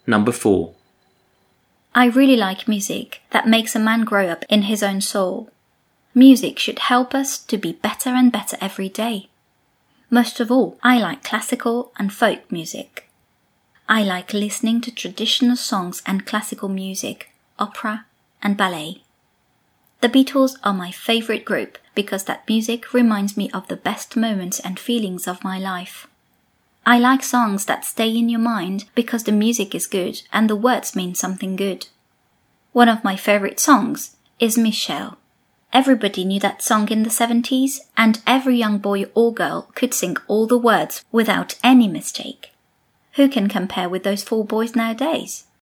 Number 4. I really like music that makes a man grow up in his own soul. Music should help us to be better and better every day. Most of all, I like classical and folk music. I like listening to traditional songs and classical music, opera and ballet. The Beatles are my favourite group because that music reminds me of the best moments and feelings of my life. I like songs that stay in your mind because the music is good and the words mean something good. One of my favourite songs is Michelle. Everybody knew that song in the 70s, and every young boy or girl could sing all the words without any mistake. Who can compare with those 4 boys nowadays?